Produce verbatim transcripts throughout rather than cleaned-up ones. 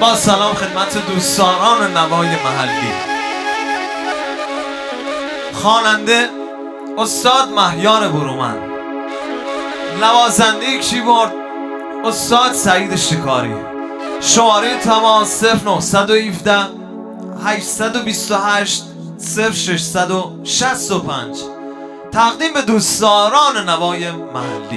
با سلام خدمت دوستداران نوای محلی. خواننده استاد مهیار برومند، نوازنده کیبورد استاد سعید شکاری. شماره تماس صفر نهصد و هفده هشتصد و بیست و هشت صفر ششصد و شصت و پنج. تقدیم به دوستداران نوای محلی.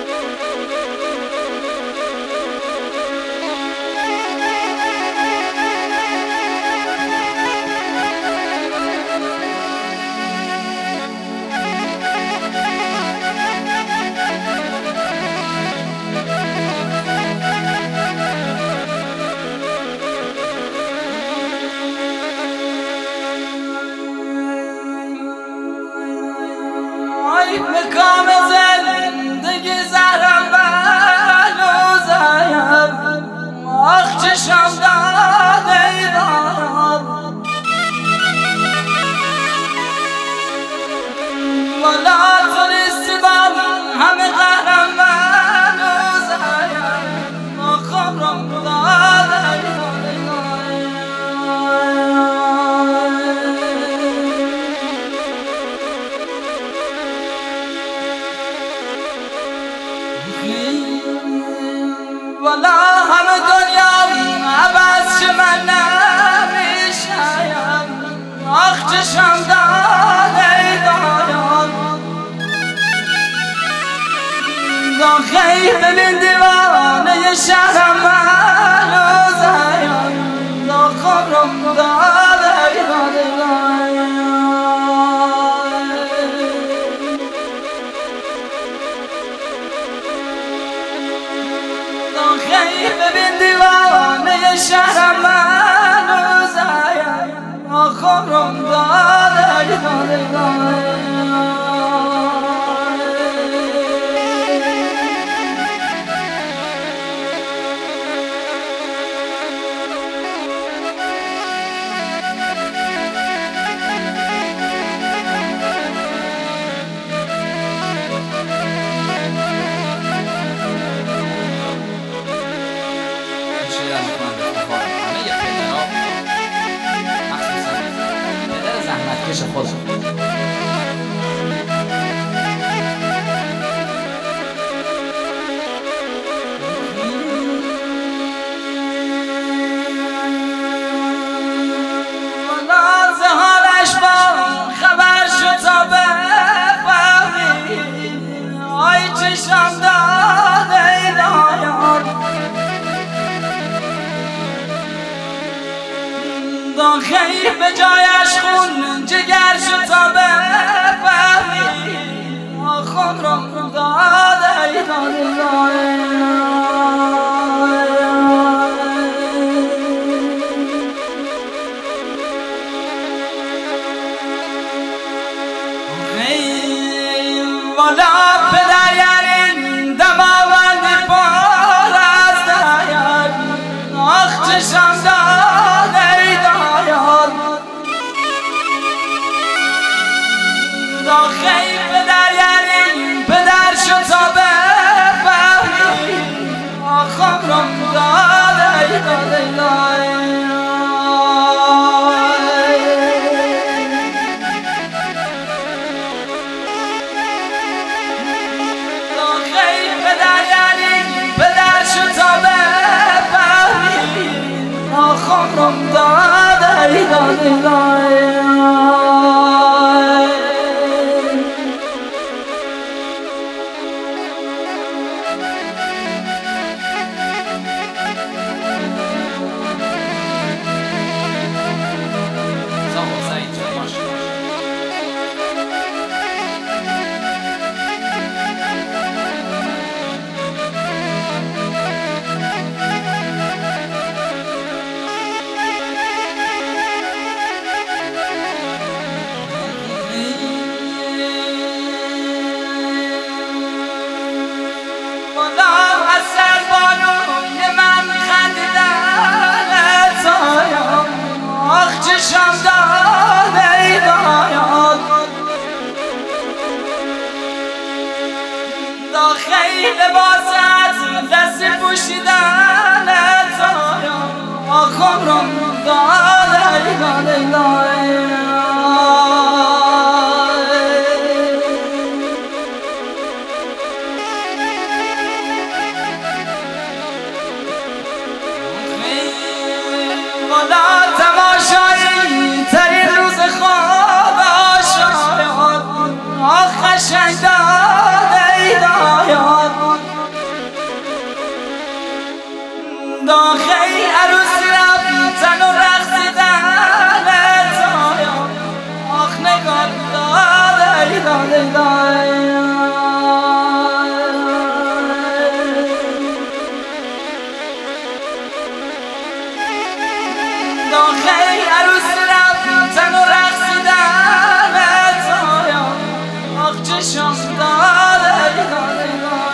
به کام زندگی زهرم بلوزیم، آخ چشم داده ایران والا تو نیستی بام همه قهرم بلوزیم، آخ عمرم داده ایران. والا همه دنیا عوض چه من نمیشم، آخ چشم داده ایدان آخی ببین دیوانه شهرم منوزیم، آخ عمرم داده ایدان. ببین دیوانه شهرم منوزیم، آخ عمرم داده داده. کش خودم حالش با خبر شد تا بفهمی، آی چشم داده ایدان داخلی به جایش خون جگر شد تا بفهمی، آخ عمرم داده ایدان. والا پدر یارین دماوندی پر از دایم، آخ چشم داده ایدان داخلی پدر یارین پدر شد تا بفهمی، آخ خود را داده داده داده خدا تماشایی ترین روز خواب شاید آخ قشنگ داده داید داخل عروسی رفتن و رقصیدن تاید آخ نگاه داده داده داده داخل عروسی رفتن و رقصیدن تاید آخ چشم داده داده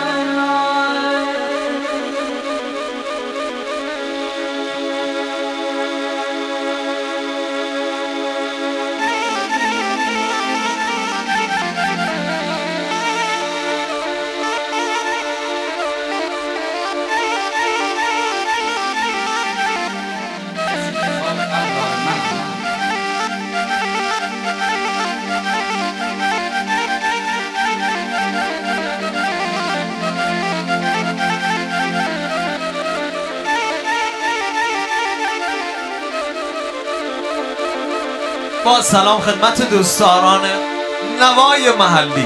با سلام خدمت دوستداران نوای محلی.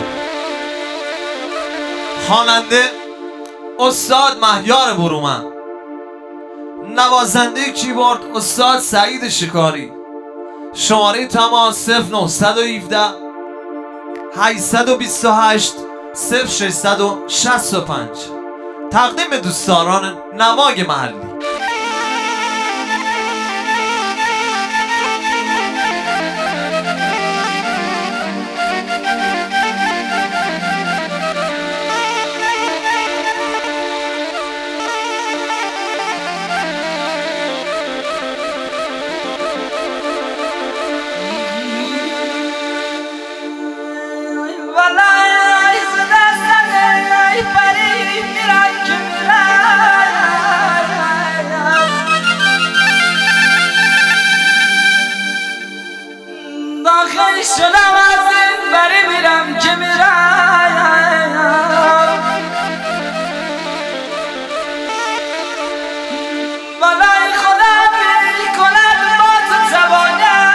خواننده استاد مهیار برومند، نوازنده کیبورد استاد سعید شکاری. شماره تماس صفر نه یک هفت هشت دو هشت صفر شش شش پنج. تقدیم دوستداران نوای محلی. داخل شدم از این بری میرم که میرم والای خدا بی کند با تو زبانه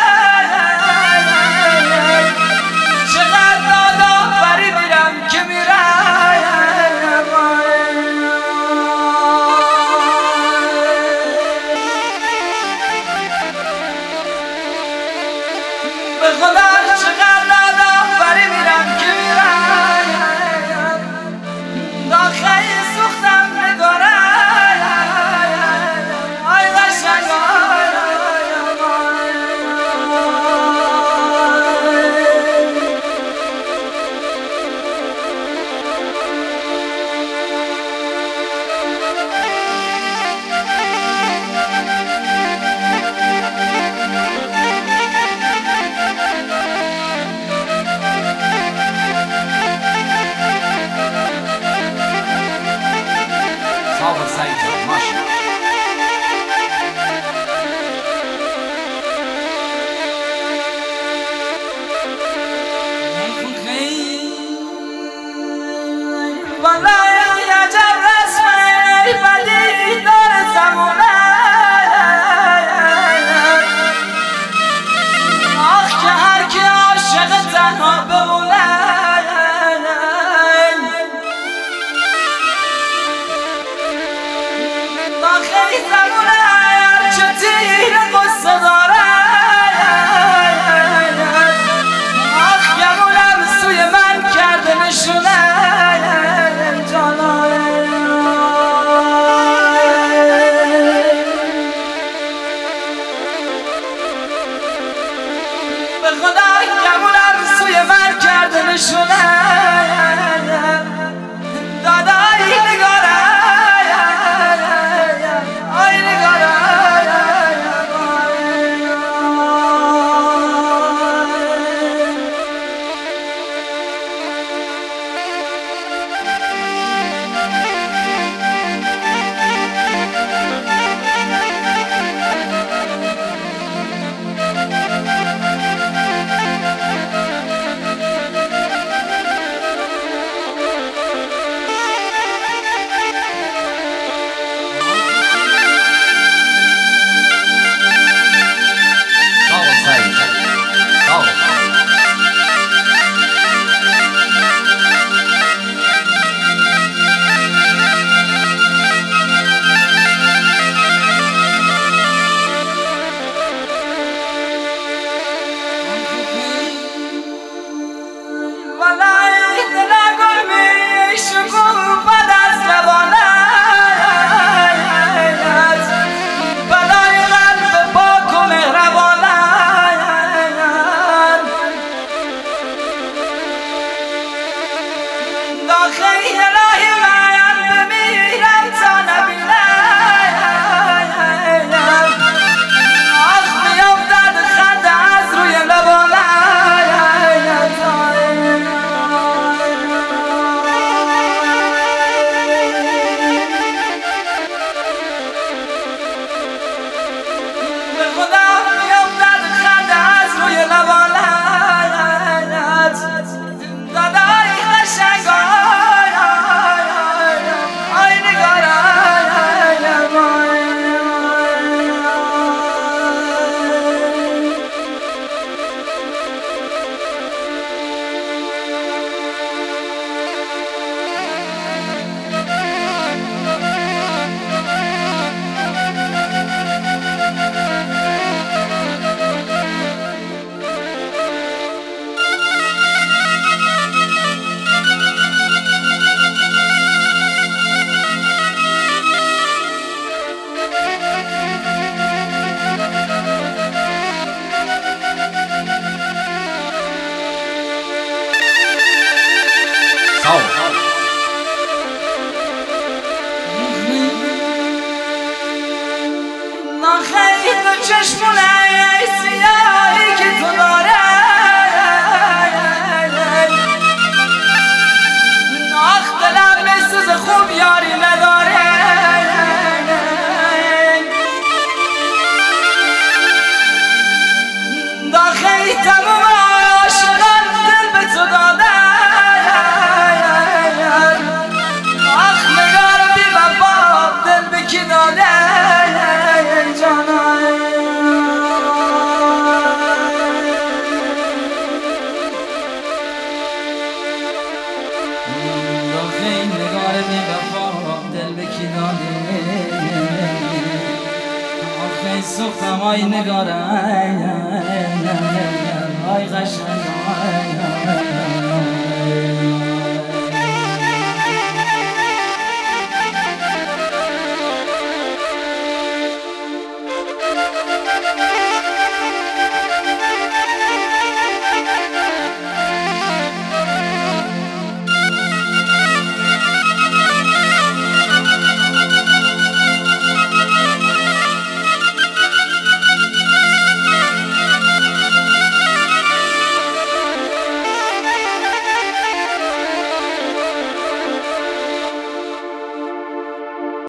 چقدر دادا بری میرم که میرم به خدا چقدر دادا بری میرم که میرم داخل سوختم نگارم آی قشنگ صابر سعید جان ماشاءالله. والله عجب رسمه بدی داره زمونه آخ که هر کی عاشق تنها بمونه داخلی زمونه چه تیر قصه داره آخ گمونم سوی من کرده نشونه به خدا گمونم سوی من کرده نشونه دادایی نگاره آی نگاره این دو چشمونه سیاهی که تو داره آخ دلم بسوز خوب یاری نداره داخلی تمام عاشقان دل به تو داده آخ نگار بی وفا دل به کی داده سختم آی نگاره آی قشنگ